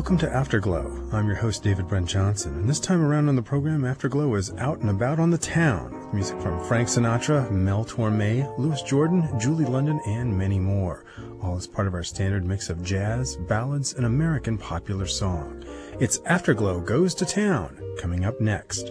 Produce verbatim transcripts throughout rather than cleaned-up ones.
Welcome to Afterglow. I'm your host, David Brent Johnson, and this time around on the program, Afterglow is out and about on the town, with music from Frank Sinatra, Mel Torme, Louis Jordan, Julie London, and many more, all as part of our standard mix of jazz, ballads, and American popular song. It's Afterglow Goes to Town, coming up next.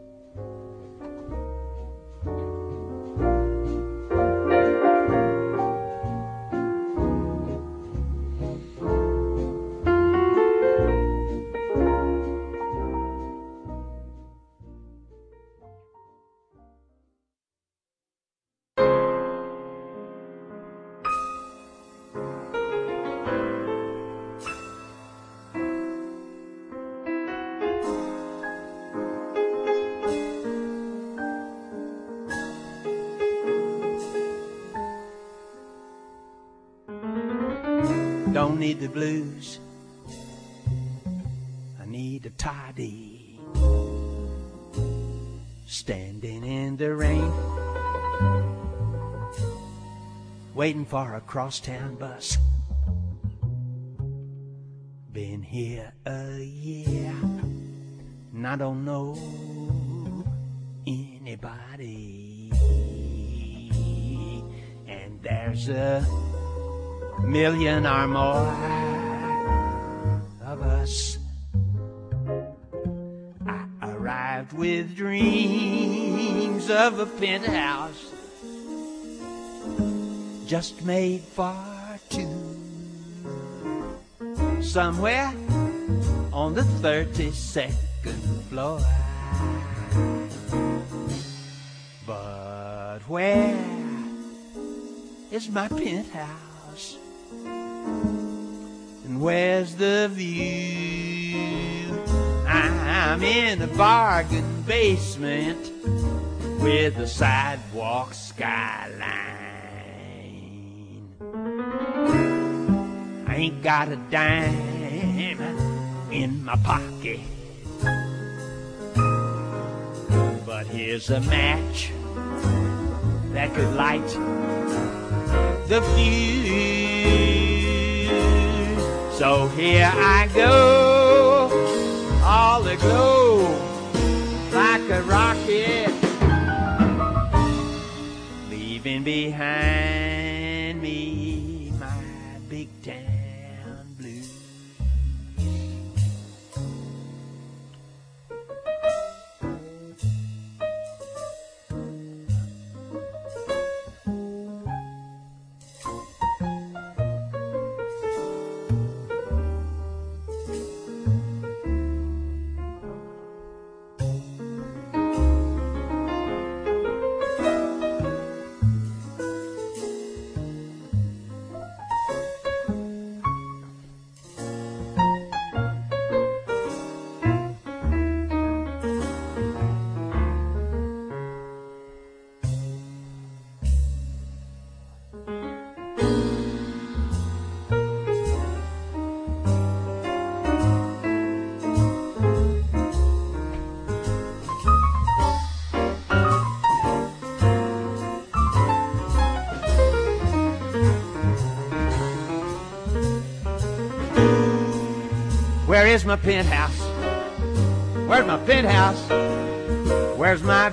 Don't need the blues, I need a toddy. Standing in the rain, waiting for a crosstown bus. Been here a year, and I don't know anybody. And there's a million or more of us. I arrived with dreams of a penthouse just made for two, somewhere on the thirty-second floor. But where is my penthouse? And where's the view? I'm in a bargain basement with a sidewalk skyline. I ain't got a dime in my pocket, but here's a match that could light the fuse. So here I go, all aglow like a rocket, leaving behind me my big town blues. Where is my penthouse? Where's my penthouse? Where's my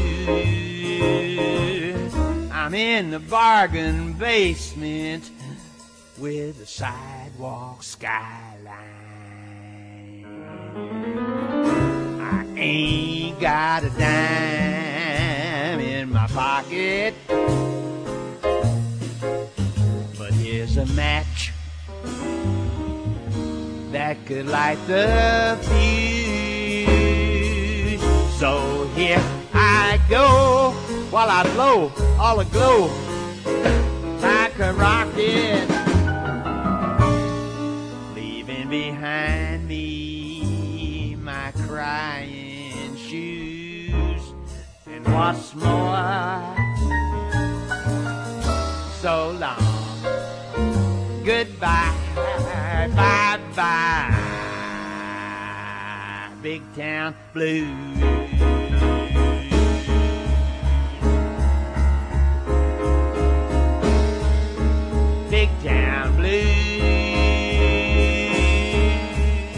view? I'm in the bargain basement with a sidewalk skyline. I ain't got a dime in my pocket, but here's a match that could light the fuse. So here I go, while I blow all aglow like a rocket, leaving behind me my crying shoes. And what's more, so long, goodbye, bye-bye, big town blues. Big town blues.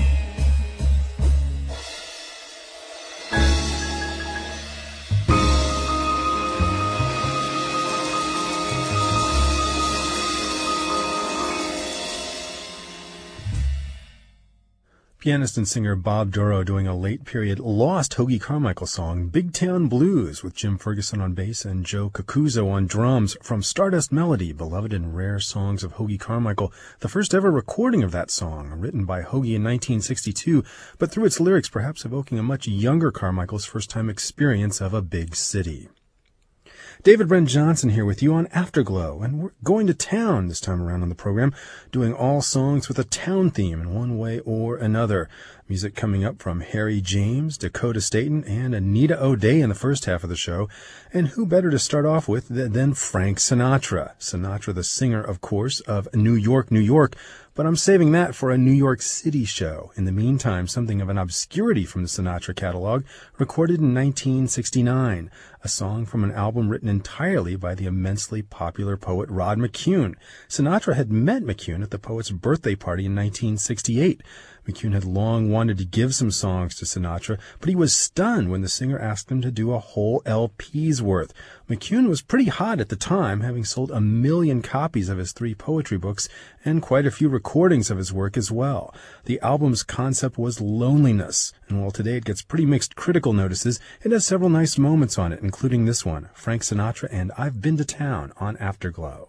Pianist and singer Bob Dorough doing a late-period lost Hoagy Carmichael song, Big Town Blues, with Jim Ferguson on bass and Joe Cocuzzo on drums, from Stardust Melody, beloved and rare songs of Hoagy Carmichael, the first ever recording of that song, written by Hoagy in nineteen sixty-two, but through its lyrics perhaps evoking a much younger Carmichael's first-time experience of a big city. David Brent Johnson here with you on Afterglow, and we're going to town this time around on the program, doing all songs with a town theme in one way or another. Music coming up from Harry James, Dakota Staton, and Anita O'Day in the first half of the show. And who better to start off with than Frank Sinatra? Sinatra, the singer, of course, of New York, New York, but I'm saving that for a New York City show. In the meantime, something of an obscurity from the Sinatra catalog, recorded in nineteen sixty-nine, a song from an album written entirely by the immensely popular poet Rod McCune. Sinatra had met McCune at the poet's birthday party in nineteen sixty-eight. McCune had long wanted to give some songs to Sinatra, but he was stunned when the singer asked him to do a whole L P's worth. McCune was pretty hot at the time, having sold a million copies of his three poetry books and quite a few recordings of his work as well. The album's concept was loneliness, and while today it gets pretty mixed critical notices, it has several nice moments on it, including this one, Frank Sinatra and I've Been to Town on Afterglow.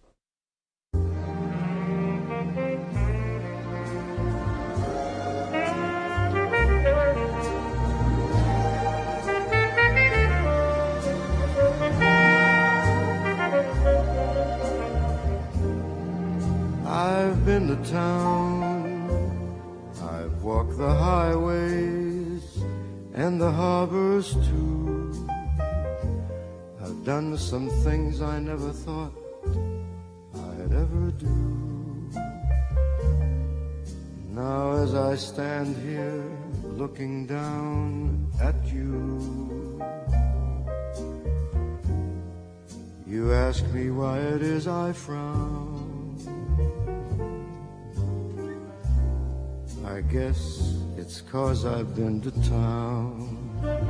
I've been to town, I've walked the highways and the harbors too. I've done some things I never thought I'd ever do. Now as I stand here looking down at you, you ask me why it is I frown. I guess it's 'cause I've been to town.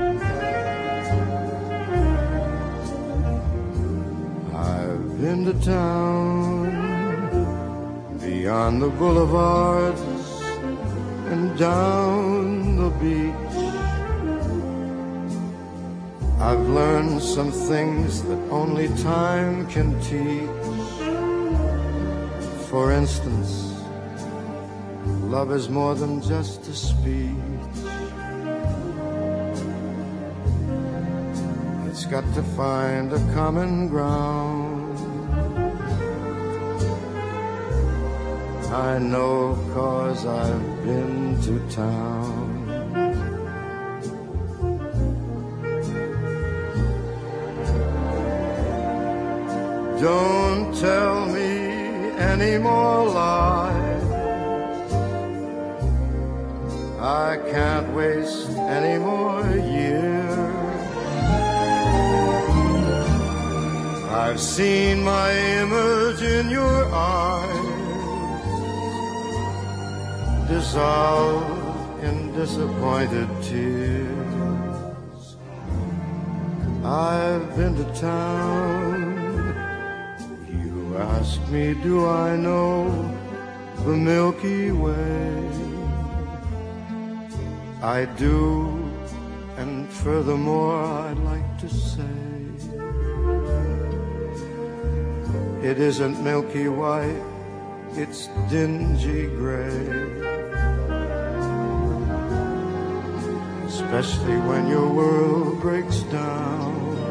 I've been to town, beyond the boulevards and down the beach. I've learned some things that only time can teach. For instance, love is more than just a speech. It's got to find a common ground. I know 'cause I've been to town. Don't tell me any more lies. I can't waste any more years. I've seen my image in your eyes dissolve in disappointed tears. I've been to town. You ask me, do I know the Milky Way? I do, and furthermore I'd like to say, it isn't milky white, it's dingy gray. Especially when your world breaks down.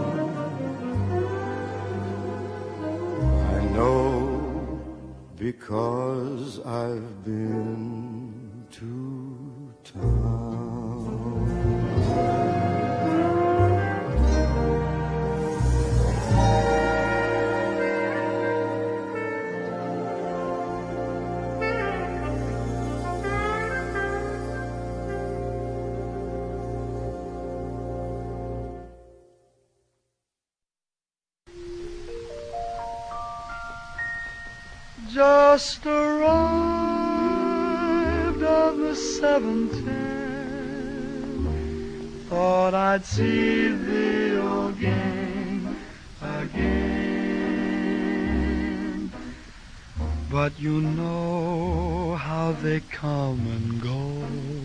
I know because I've been to town. Just arrived on the seven ten, thought I'd see the old gang again. but you know how they come and go.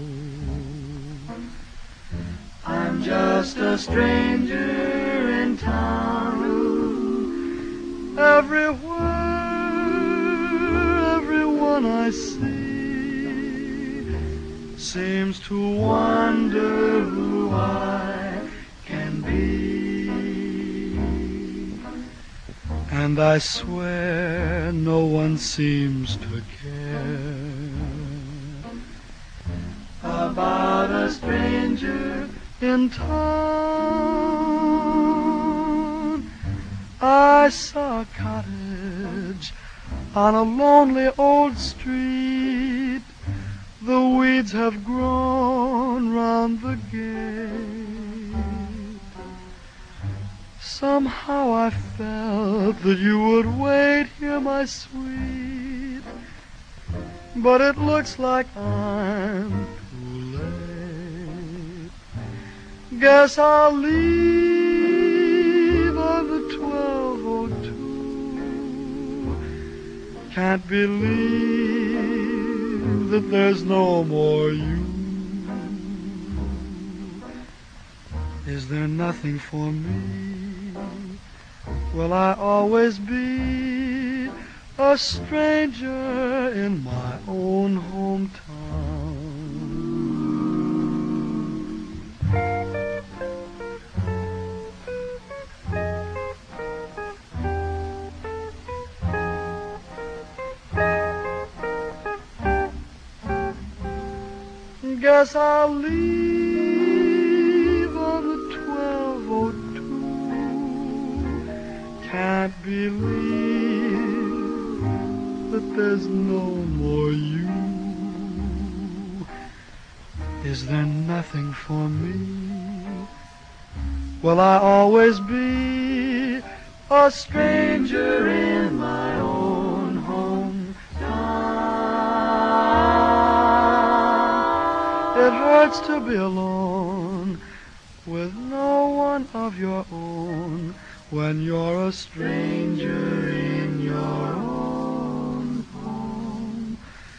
I'm just a stranger in town. Everywhere, everyone I see seems to wonder who I can be. And I swear no one seems to care about a stranger in town. I saw a cottage on a lonely old street. The weeds have grown round the gate. Somehow I felt that you would wait here, my sweet, but it looks like I'm too late. Guess I'll leave on the twelve oh two. Can't believe that there's no more you. Is there nothing for me? Will I always be a stranger in my own hometown? Guess I'll leave on the twelve oh two. Can't believe that there's no more you. Is there nothing for me? Will I always be a stranger in my own hometown? It hurts to be alone with no one of your own when you're a stranger in your own hometown.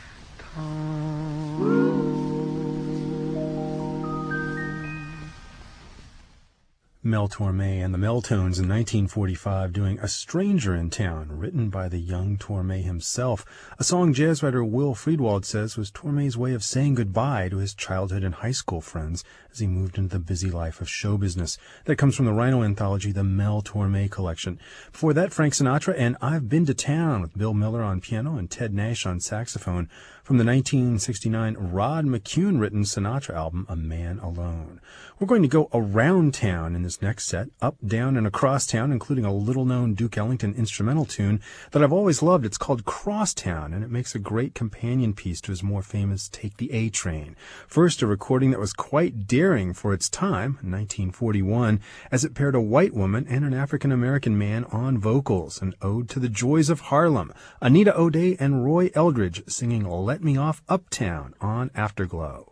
Mel Torme and the Meltones in nineteen forty-five doing A Stranger in Town, written by the young Torme himself, a song jazz writer Will Friedwald says was Torme's way of saying goodbye to his childhood and high school friends as he moved into the busy life of show business. That comes from the Rhino anthology, the Mel Torme Collection. Before that, Frank Sinatra and I've Been to Town with Bill Miller on piano and Ted Nash on saxophone from the nineteen sixty-nine Rod McCune-written Sinatra album, A Man Alone. We're going to go around town in this next set, up, down, and across town, including a little-known Duke Ellington instrumental tune that I've always loved. It's called Crosstown, and it makes a great companion piece to his more famous Take the A Train. First, a recording that was quite daring for its time, nineteen forty-one, as it paired a white woman and an African-American man on vocals, an ode to the joys of Harlem. Anita O'Day and Roy Eldridge singing Let Me Off Uptown on Afterglow.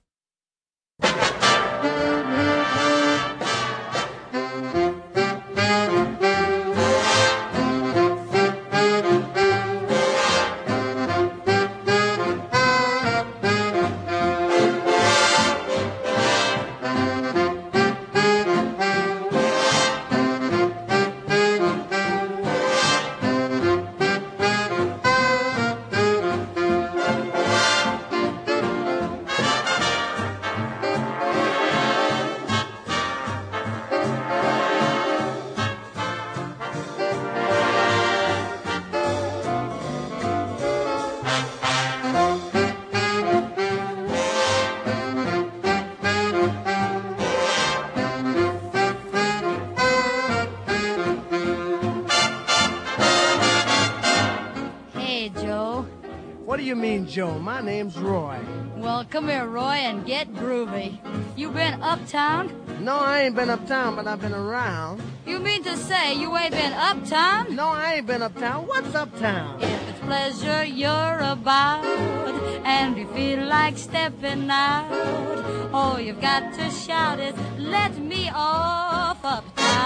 Joe, my name's Roy. Well, come here, Roy, and get groovy. You been uptown? No, I ain't been uptown, but I've been around. You mean to say you ain't been uptown? No, I ain't been uptown. What's uptown? If it's pleasure you're about, and you feel like stepping out, all you've got to shout is, let me off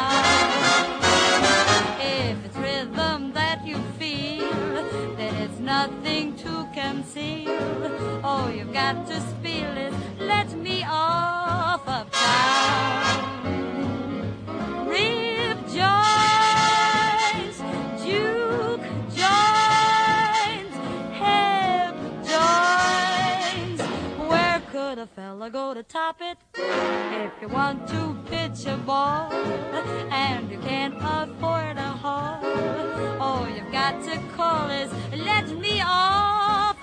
uptown. If it's rhythm that you feel, then it's not got to spill is let me off uptown. Rib joints, juke joints, hip joints. Where could a fella go to top it? If you want to pitch a ball and you can't afford a hall, all you've got to call is let me off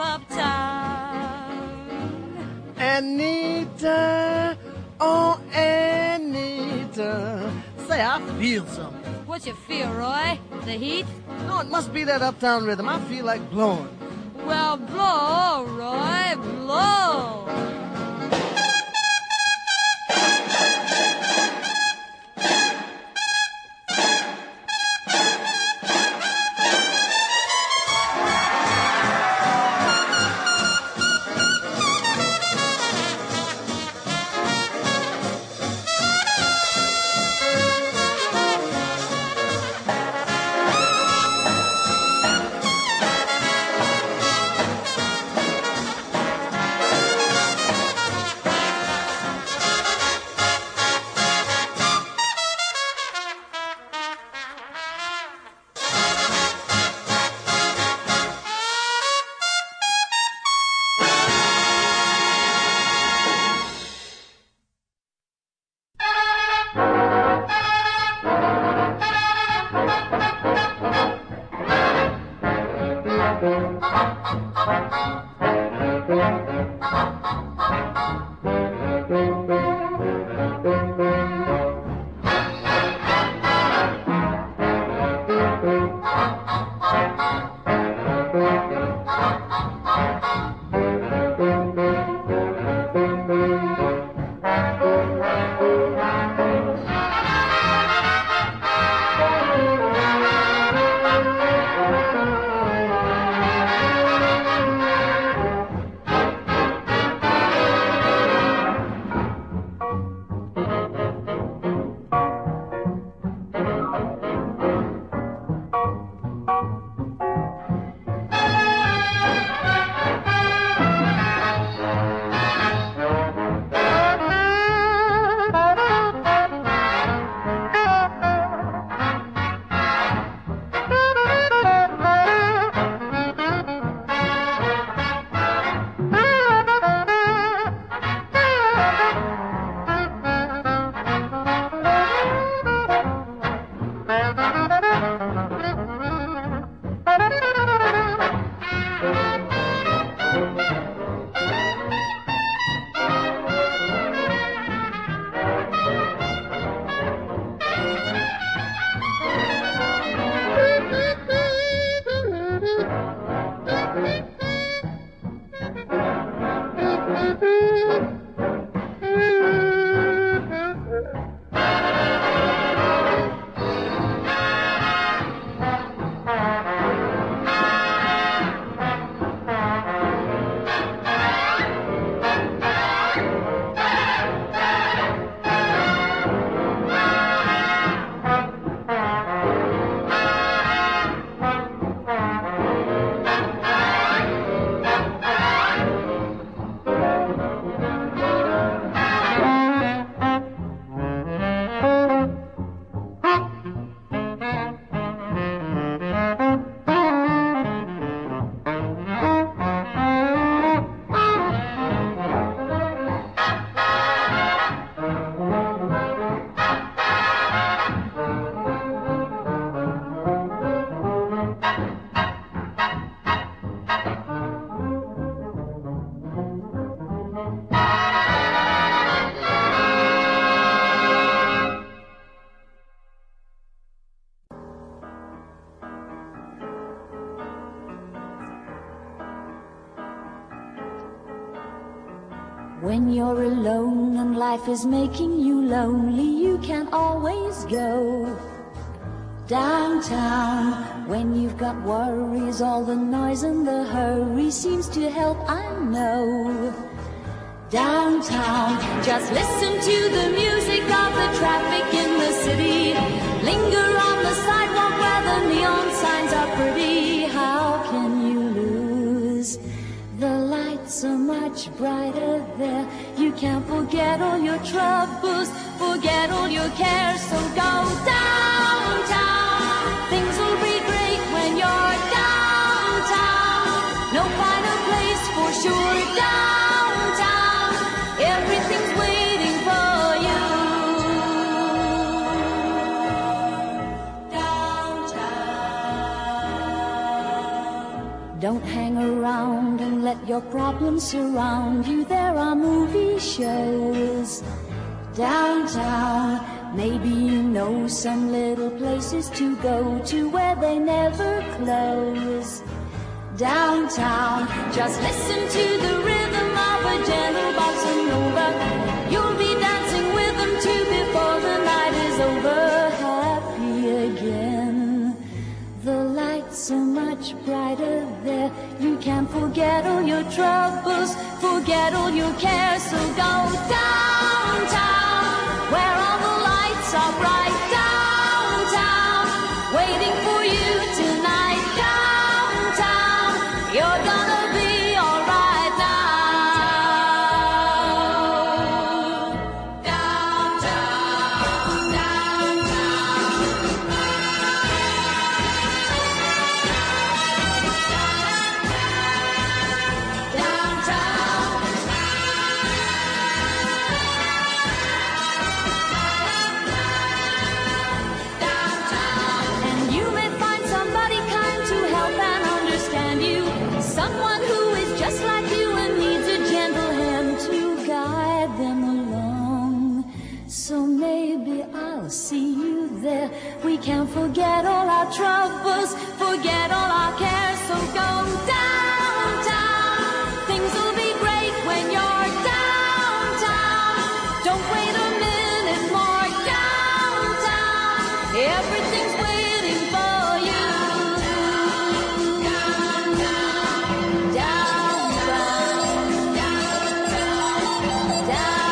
uptown. Anita, oh Anita, say I feel something. What you feel, Roy? The heat? No, it must be that uptown rhythm. I feel like blowing. Well, blow, Roy, blow. When you're alone and life is making you lonely, you can always go downtown. When you've got worries, all the noise and the hurry seems to help, I know. Downtown, just listen to the music of the traffic in the city. Linger on the sidewalk where the neon signs are pretty. How can you lose? The lights are much much brighter there. You can't forget all your troubles, forget all your cares. So go downtown. Things will be great when you're downtown. No finer place for sure. Downtown, everything's waiting for you. Downtown. Don't hang around and let your problems surround you. There are movie shows downtown. Maybe you know some little places to go to where they never close. Downtown, just listen to the rhythm of a gentle bossa nova. You'll be dancing with them too before the night is over. Happy again. The lights are much brighter there. You can't forget all your troubles, forget all your cares. So go downtown, where all the lights are bright. Downtown, waiting for you tonight. Downtown, you're gonna be alright now. Downtown, and you may find somebody kind to help and understand you. Someone who is just like you and needs a gentle hand to guide them along. So maybe I'll see you there. We can't forget all our troubles, forget all our cares. So go downtown. Things will be great when you're downtown. Don't wait a minute more. Downtown, everything's waiting for you. Downtown, downtown, downtown,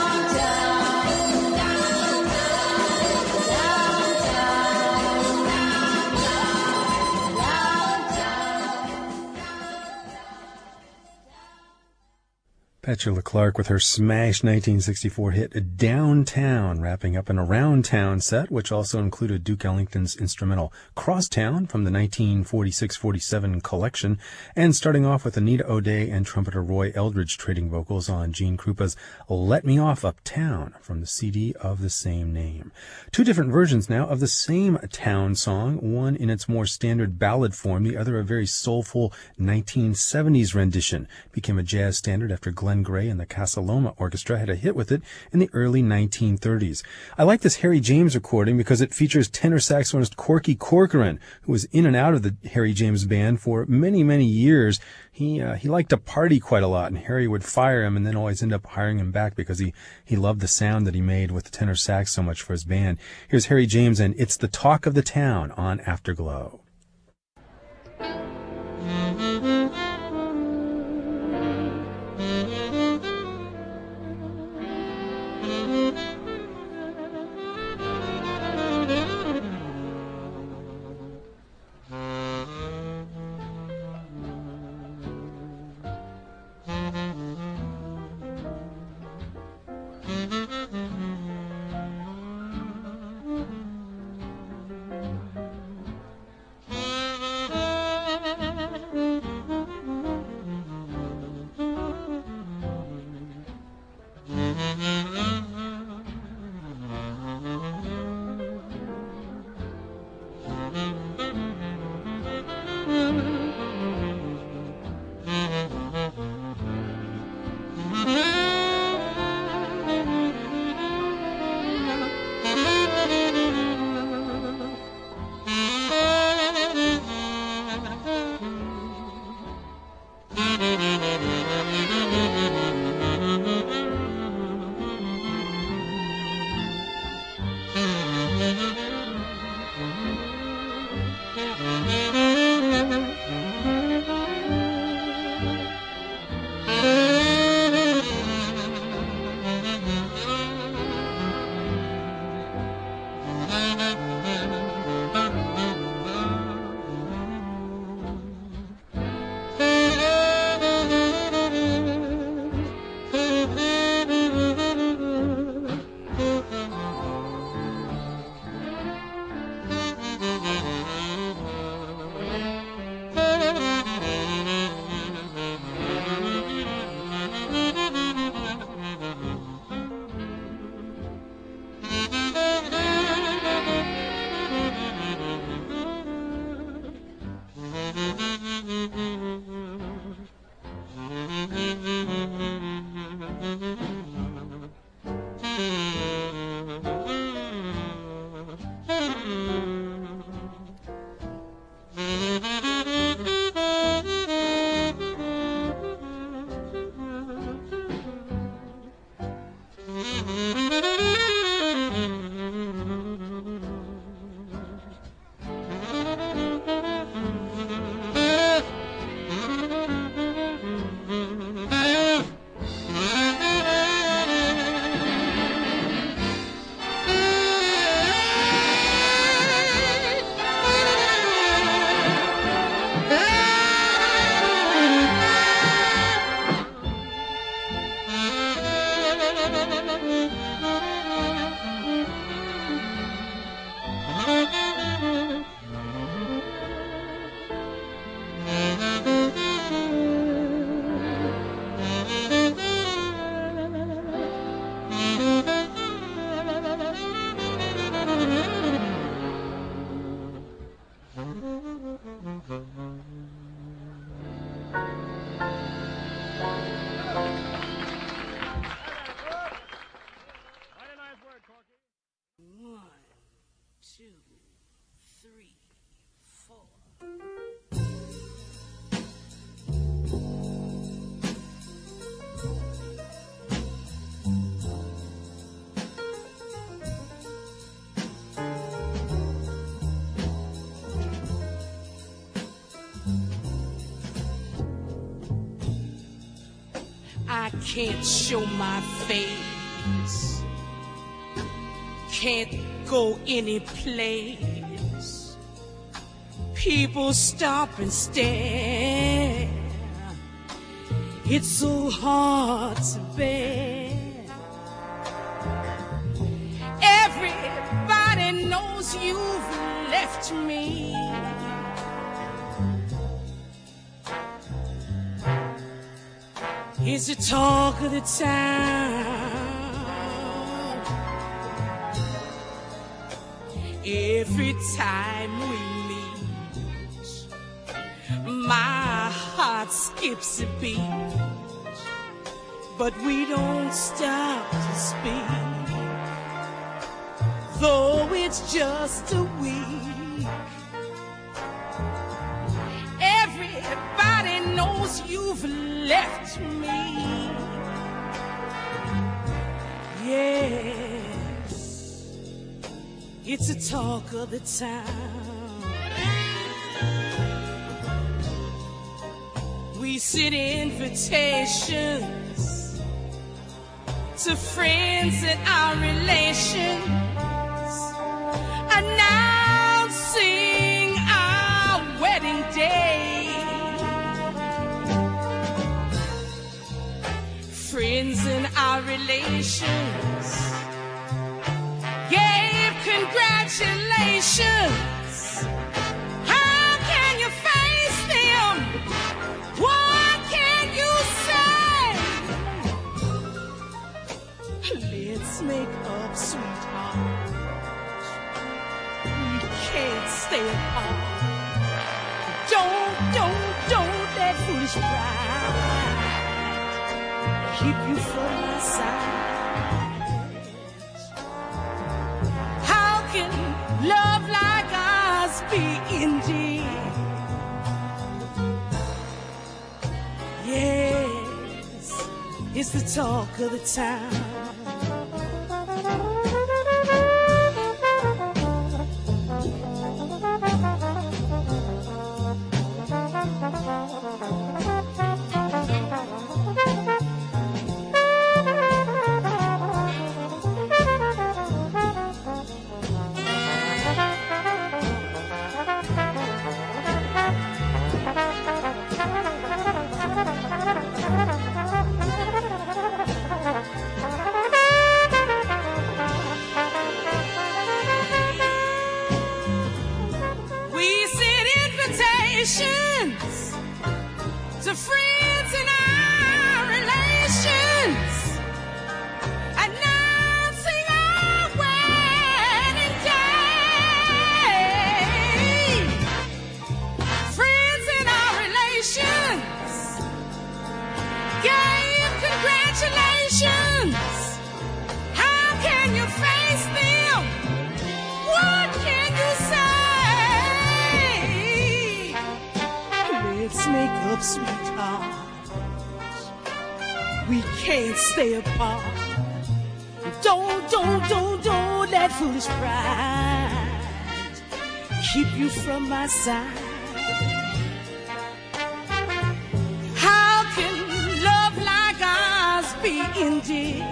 Petula Clark with her smash nineteen sixty-four hit Downtown, wrapping up an Around Town set, which also included Duke Ellington's instrumental Crosstown from the nineteen forty-six forty-seven collection, and starting off with Anita O'Day and trumpeter Roy Eldridge trading vocals on Gene Krupa's Let Me Off Uptown from the C D of the same name. Two different versions now of the same town song, one in its more standard ballad form, the other a very soulful nineteen seventies rendition. Became a jazz standard after Glenn Gray and the Casa Loma Orchestra had a hit with it in the early nineteen thirties. I like this Harry James recording because it features tenor saxophonist Corky Corcoran, who was in and out of the Harry James band for many, many years. He uh, he liked to party quite a lot, and Harry would fire him and then always end up hiring him back because he, he loved the sound that he made with the tenor sax so much for his band. Here's Harry James and It's the Talk of the Town on Afterglow. I can't show my face, can't go any place. People stop and stare. It's so hard to bear. Everybody knows you've left me. It's the talk of the town. Every time we meet, my heart skips a beat, but we don't stop to speak, though it's just a week. Everybody knows you've left me. Yes, it's a talk of the town. We send invitations to friends and our relations, announcing our wedding day. Friends and our relations gave congratulations. How can you face them? What can you say? Let's make up, sweetheart. We can't stay apart. Don't, don't, don't let foolish pride keep you from my side. How can love like ours be indeed? Yes, it's the talk of the town. To friends and our relations, announcing our wedding day. Friends and our relations gave congratulations. How can you face them? What can you say? sweetheart. We can't stay apart. Don't, don't, don't, don't let foolish pride keep you from my side. How can love like ours be ended?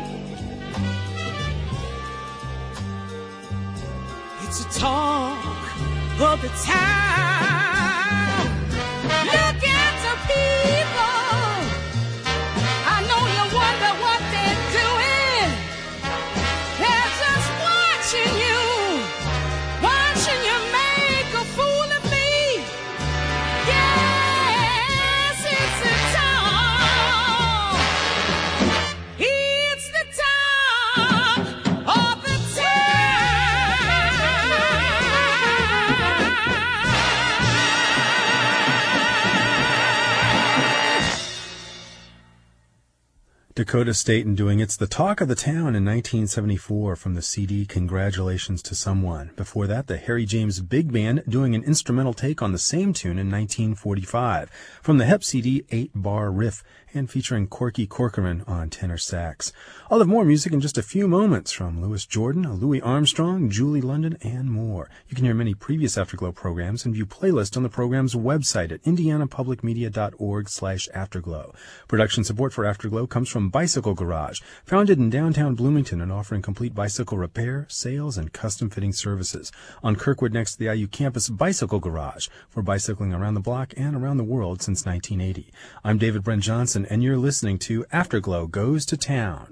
It's a talk of the town. Look at the people. I know you wonder what they're doing. They're just watching you, watching you make a fool of me. Yes, it's the talk. It's the talk of the Dakota Staten doing It's the Talk of the Town in nineteen seventy-four from the C D Congratulations to Someone. Before that, the Harry James Big Band doing an instrumental take on the same tune in nineteen forty-five from the Hep C D eight bar Riff, and featuring Corky Corcoran on tenor sax. I'll have more music in just a few moments from Louis Jordan, Louis Armstrong, Julie London, and more. You can hear many previous Afterglow programs and view playlists on the program's website at indianapublicmedia.org slash Afterglow. Production support for Afterglow comes from Bicycle Garage, founded in downtown Bloomington and offering complete bicycle repair, sales, and custom fitting services. On Kirkwood next to the I U campus, Bicycle Garage, for bicycling around the block and around the world since nineteen eighty. I'm David Brent Johnson, and you're listening to Afterglow Goes to Town.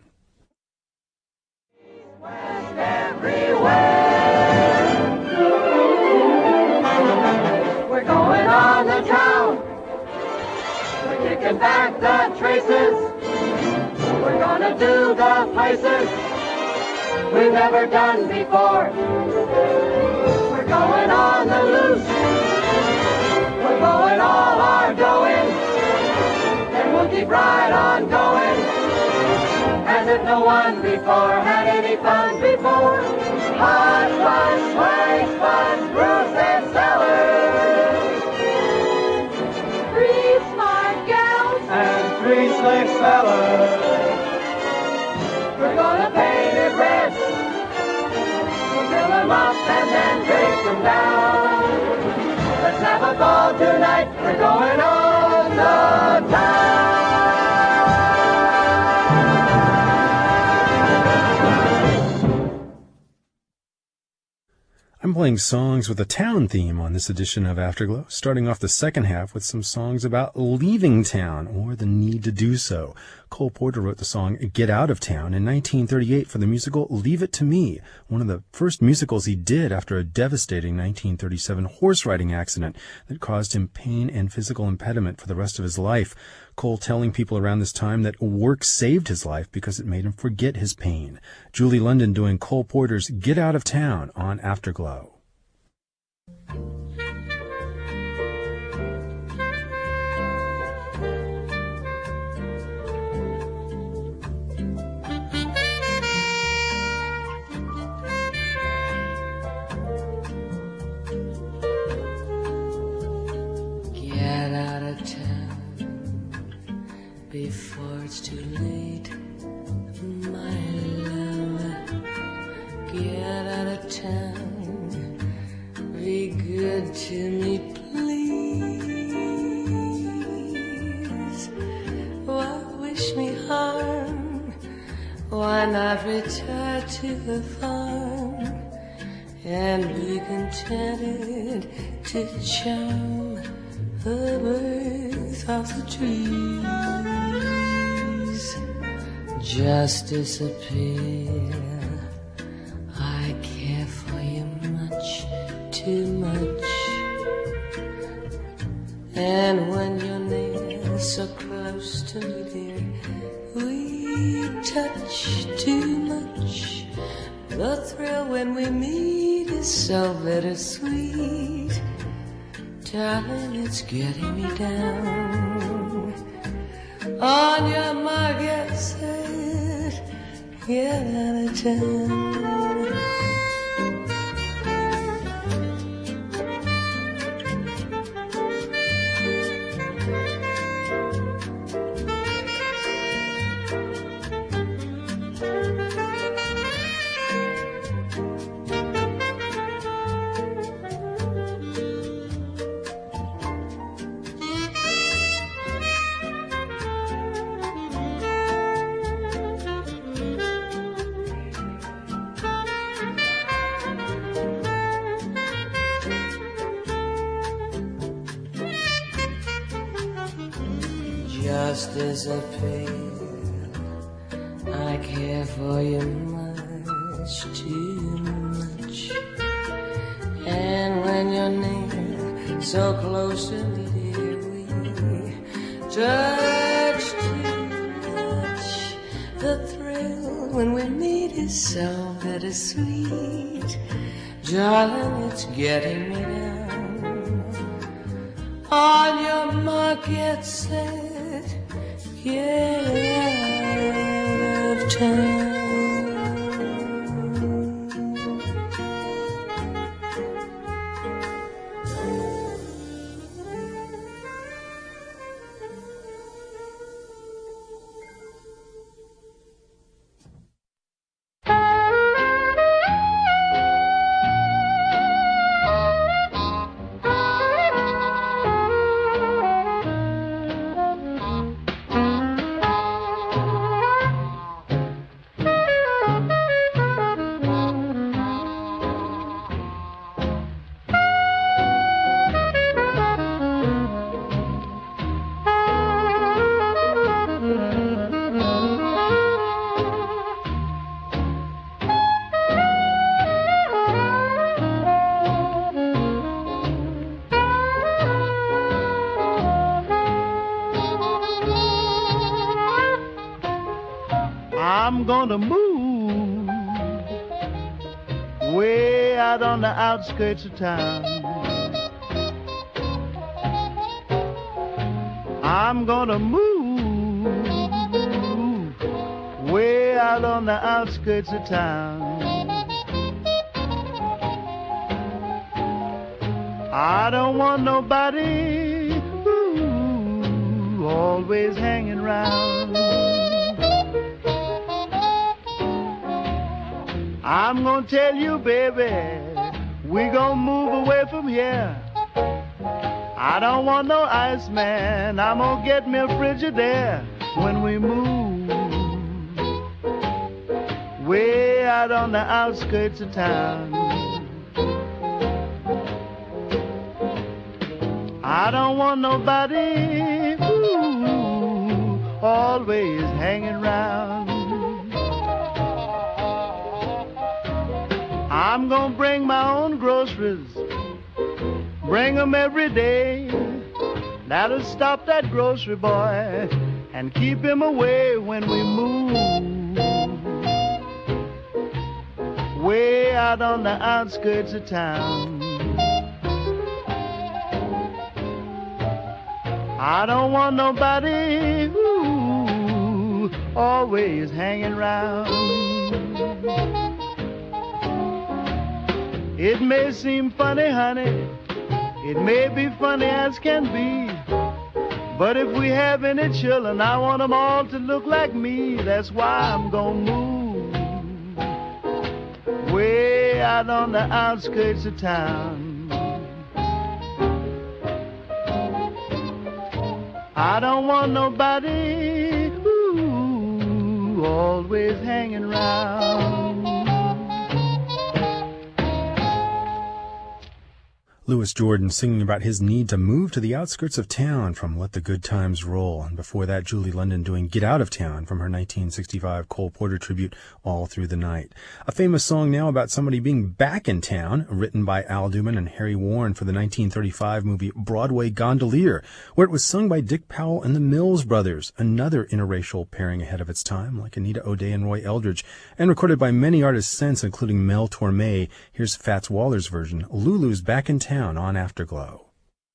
We're going on the town. We're kicking back the traces. We're gonna do the places we've never done before. We're going on the loose. We're going all our going. And we'll keep right on going, as if no one before had any fun before. Hot fun, swag fun, Bruce and Sellers. Three smart gals and three slick fellas. We're gonna paint it red. We'll fill them up and then drink them down. Let's have a ball tonight. We're going on the town. I'm playing songs with a town theme on this edition of Afterglow, starting off the second half with some songs about leaving town or the need to do so. Cole Porter wrote the song Get Out of Town in nineteen thirty-eight for the musical Leave It to Me, one of the first musicals he did after a devastating nineteen thirty-seven horse riding accident that caused him pain and physical impediment for the rest of his life. Cole telling people around this time that work saved his life because it made him forget his pain. Julie London doing Cole Porter's Get Out of Town on Afterglow. Get out of town before it's too late, my love. Get out of town, be good to me, please. Why wish me harm? Why not retire to the farm and be contented to charm the birds of the trees? Just disappear. I care for you much, too much. And when you're near, so close to me, dear, we touch too much. The thrill when we meet is so bittersweet. Darling, it's getting me down. On your mark, get set, get out of town. just disappear. I care for you much, too much. And when you're near, so close to me, dear, we touch too much. The thrill when we meet is so bittersweet. Darling, it's getting me down. On your mark, get set, get out of town. I'm gonna move way out on the outskirts of town. I'm gonna move way out on the outskirts of town. I don't want nobody ooh, always hanging around. I'm gonna tell you, baby, we gonna move away from here. I don't want no Iceman, I'm gonna get me a Frigidaire when we move way out on the outskirts of town. I don't want nobody ooh, always hanging around. I'm gonna bring my own groceries, bring them every day. That'll stop that grocery boy and keep him away when we move way out on the outskirts of town. I don't want nobody ooh, always hanging around. It may seem funny, honey, it may be funny as can be, but if we have any children, I want them all to look like me. That's why I'm gonna move way out on the outskirts of town. I don't want nobody ooh, always hanging around. Louis Jordan singing about his need to move to the outskirts of town from Let the Good Times Roll. And before that, Julie London doing Get Out of Town from her nineteen sixty-five Cole Porter tribute, All Through the Night. A famous song now about somebody being back in town, written by Al Duman and Harry Warren for the nineteen thirty-five movie Broadway Gondolier, where it was sung by Dick Powell and the Mills Brothers, another interracial pairing ahead of its time, like Anita O'Day and Roy Eldridge, and recorded by many artists since, including Mel Torme. Here's Fats Waller's version, Lulu's Back in Town on Afterglow.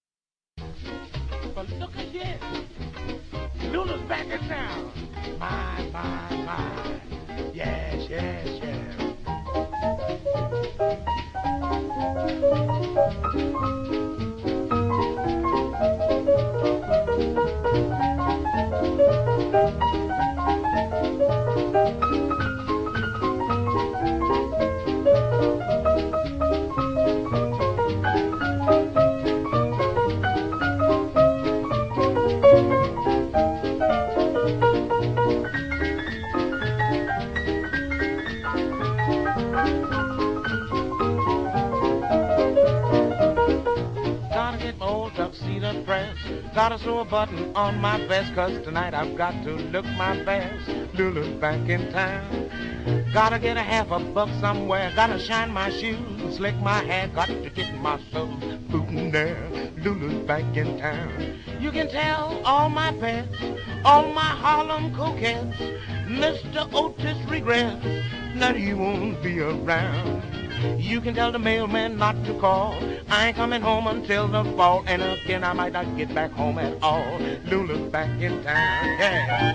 But look at this. Lulu's back in town. My, my, my. Yes, yes, yes. tuxedo dress. Gotta sew a button on my vest, cause tonight I've got to look my best. Lulu's back in town. Gotta get a half a buck somewhere. Gotta shine my shoes, slick my hair. Got to get myself bootin' there. Lulu's back in town. You can tell all my pets, all my Harlem coquettes, Mister Otis regrets that he won't be around. You can tell the mailman not to call. I ain't coming home until the fall. And again, I might not get back home at all. Lulu's back in town, yeah.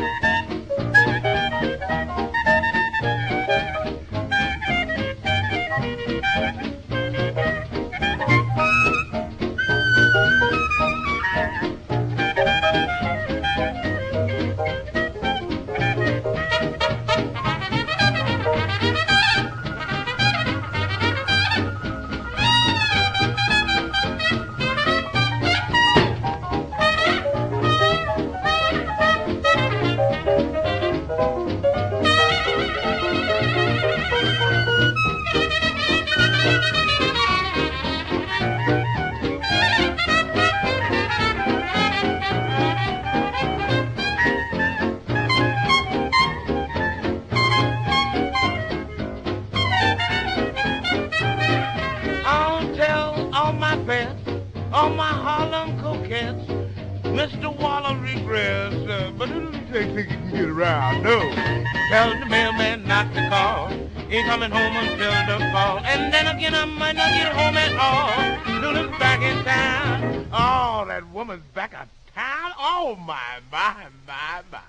Mister Waller regrets, uh, but it doesn't take think he can get around, no. Tell the mailman not to call. Ain't coming home until the fall. And then again, I might not get home at all. Lulu's back in town. Oh, that woman's back in town. Oh, my, my, my, my.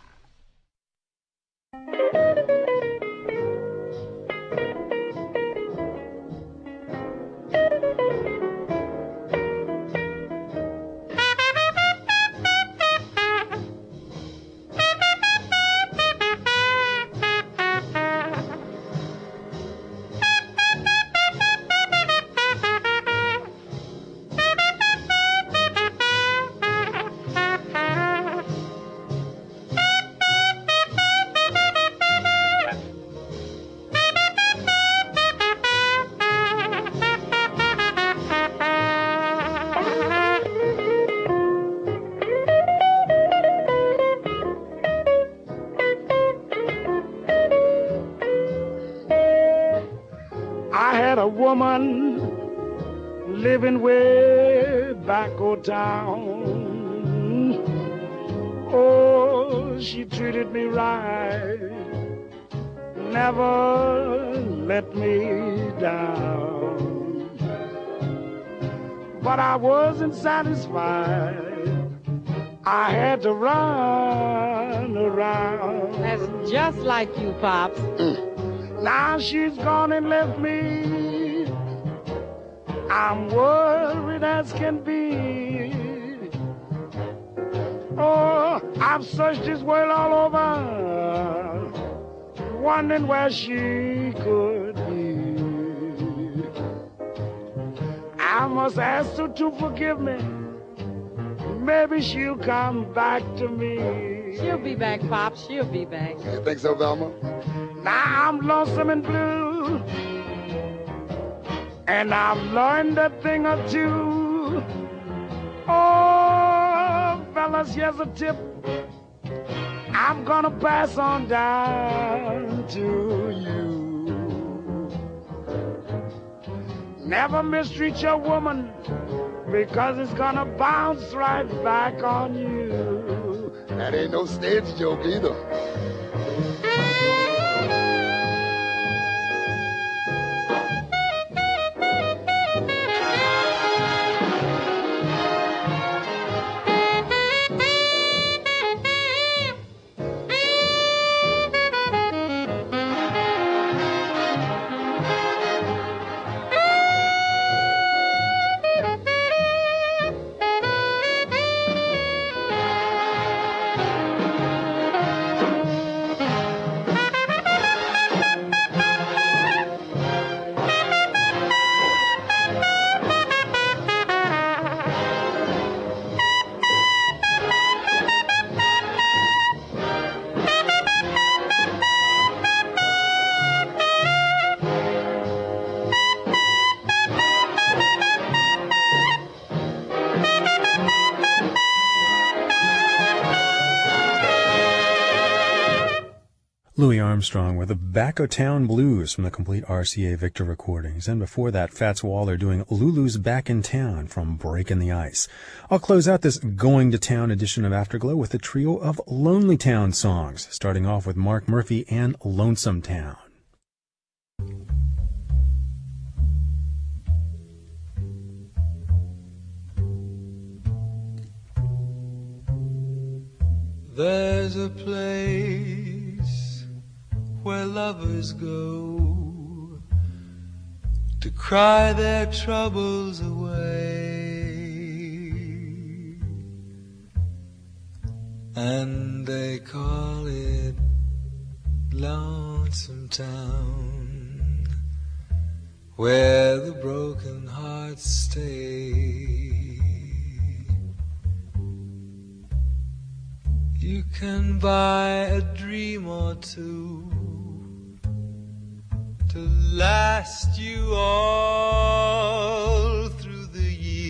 Woman living way back old town. Oh, she treated me right, never let me down. But I wasn't satisfied. I had to run around. That's just like you, Pops. Now she's gone and left me. I'm worried as can be. Oh, I've searched this world all over, wondering where she could be. I must ask her to forgive me. Maybe she'll come back to me. She'll be back, Pop. She'll be back. You think so, Velma? Now I'm lonesome and blue, and I've learned a thing or two. Oh, fellas, here's a tip I'm gonna pass on down to you. Never mistreat your woman, because it's gonna bounce right back on you. That ain't no stage joke either. Louis Armstrong with the Backo Town Blues from the complete R C A Victor recordings. And before that, Fats Waller doing Lulu's Back in Town from Breaking the Ice. I'll close out this Going to Town edition of Afterglow with a trio of Lonely Town songs, starting off with Mark Murphy and Lonesome Town. There's a place where lovers go to cry their troubles away, and they call it Lonesome Town, where the broken hearts stay. You can buy a dream or two to last you all through the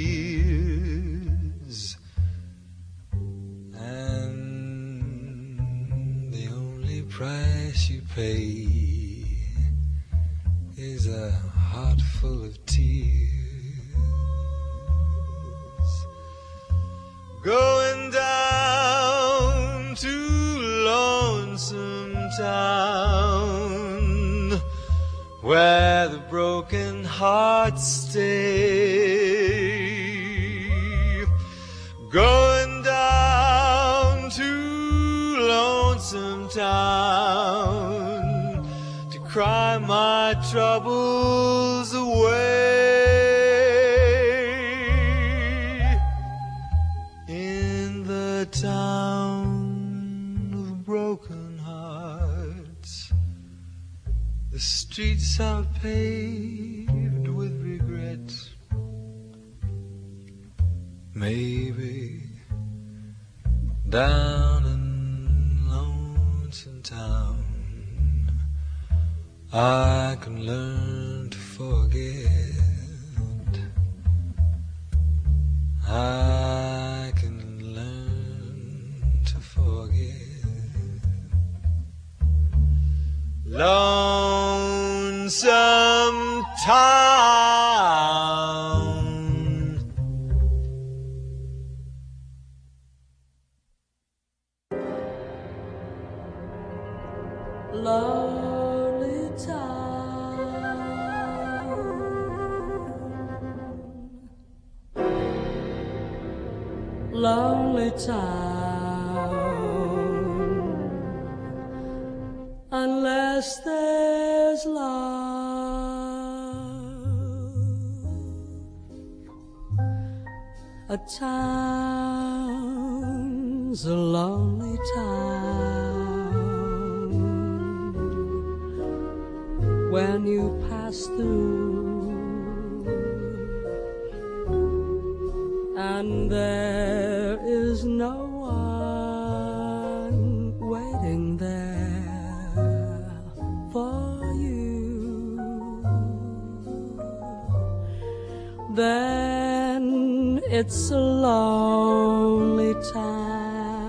years, and the only price you pay is a heart full of tears. Going down to Lonesome Town, where the broken hearts stay. Going down to Lonesome Town to cry my troubles away. In the town of broken hearts, the streets are paved with regret. Maybe down in Lonesome Town I can learn to forget. I can learn to forget. Lonesome Town. Lonely town, lonely town, unless there's love, a town's a lonely town. When you pass through, and there is no one waiting there for you, then it's a lonely town.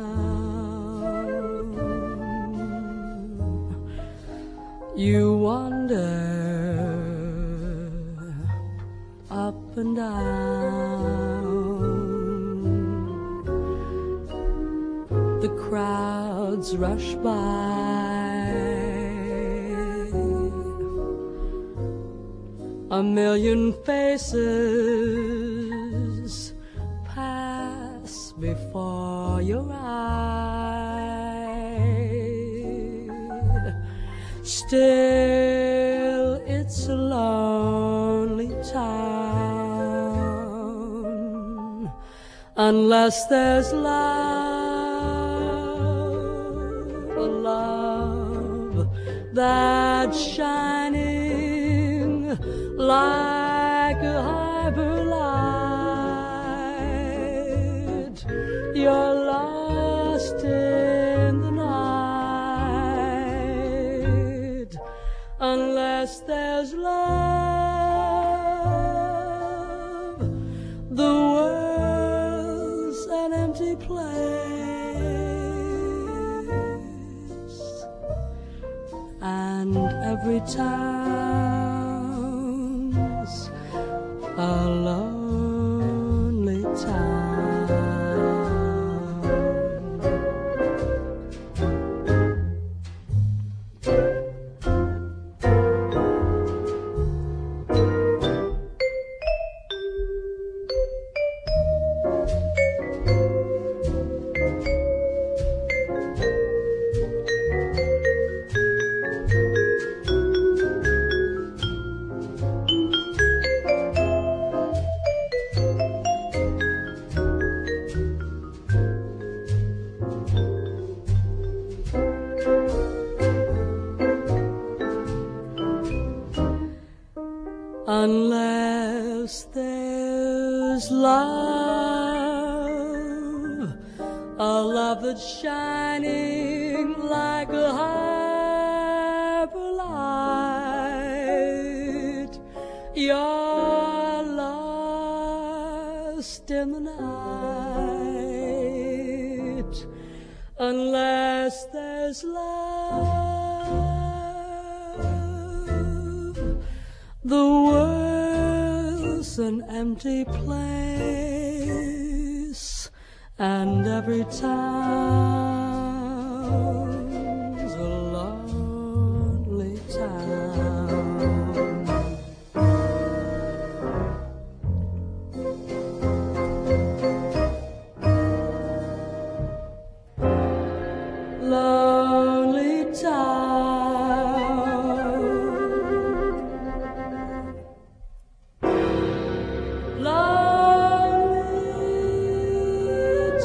You wander up and down, the crowds rush by, a million faces pass before your eyes. Still, it's a lonely town, unless there's love, a love that's shining like a harbor light. You're lost in the night, unless there's love. The world's an empty place every town's a lonely town. Unless there's love, a love that's shining like a harbor light, you're lost in the night. Unless there's love, the world's an empty place, and every town's a lonely town. Lonely town. Lonely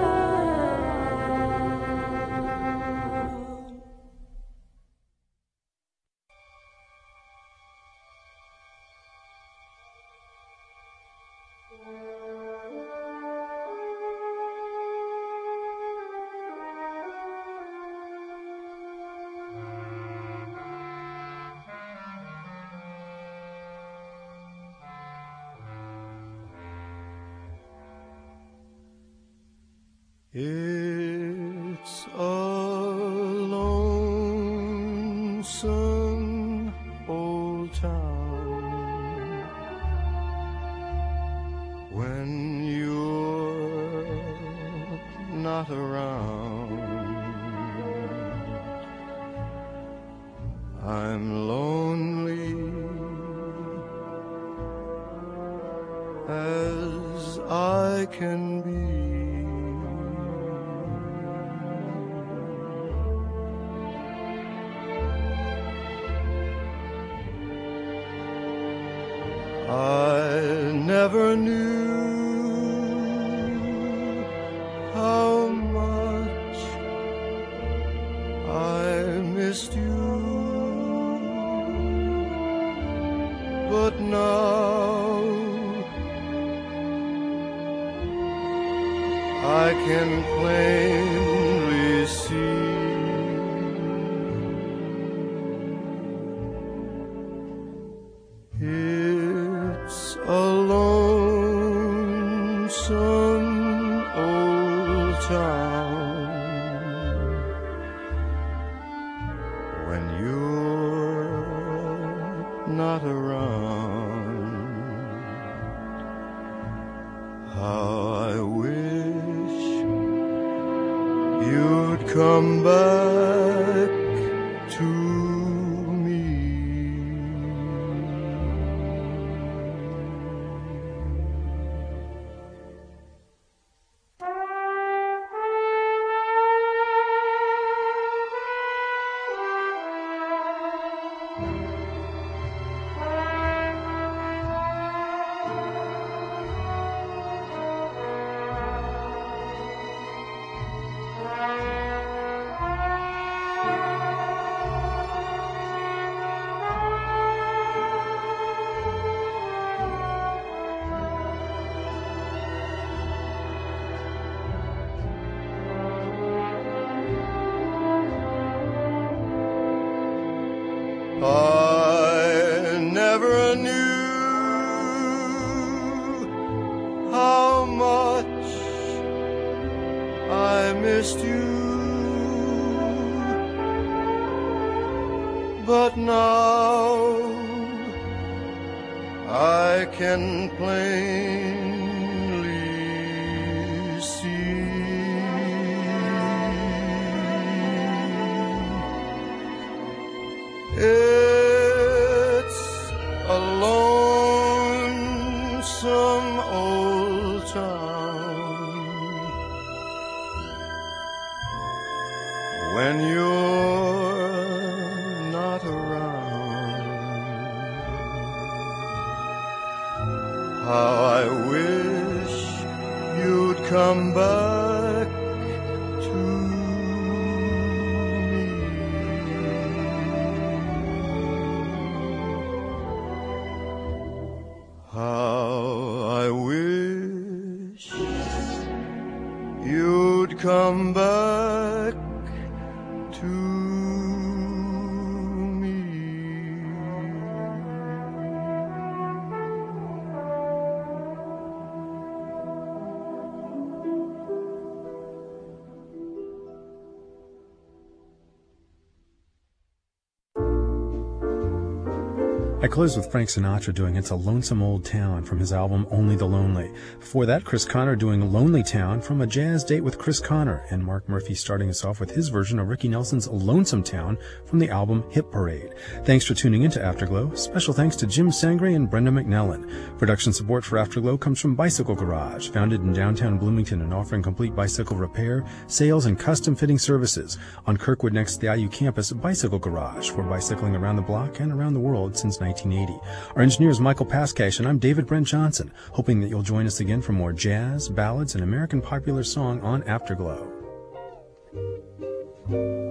town. It's a lonesome old town when you're not around. I'm lonely as I can be. I never knew how much I missed you, but now I can plainly see it's a lonesome old town when you're not around. How I wish you'd come back to I never knew how much I missed you, but now I can plainly see it's a lonesome old town when you're not around. How I wish you'd come back to me. How I wish you'd come back to me. I close with Frank Sinatra doing It's a Lonesome Old Town from his album Only the Lonely. Before that, Chris Connor doing Lonely Town from A Jazz Date with Chris Connor, and Mark Murphy starting us off with his version of Ricky Nelson's Lonesome Town from the album Hit Parade. Thanks for tuning in to Afterglow. Special thanks to Jim Sangre and Brenda McNellan. Production support for Afterglow comes from Bicycle Garage, founded in downtown Bloomington and offering complete bicycle repair, sales, and custom fitting services. On Kirkwood next to the I U campus, Bicycle Garage, for bicycling around the block and around the world since nineteen eighty. Our engineer is Michael Pascash, and I'm David Brent Johnson, hoping that you'll join us again for more jazz, ballads, and American popular song on Afterglow.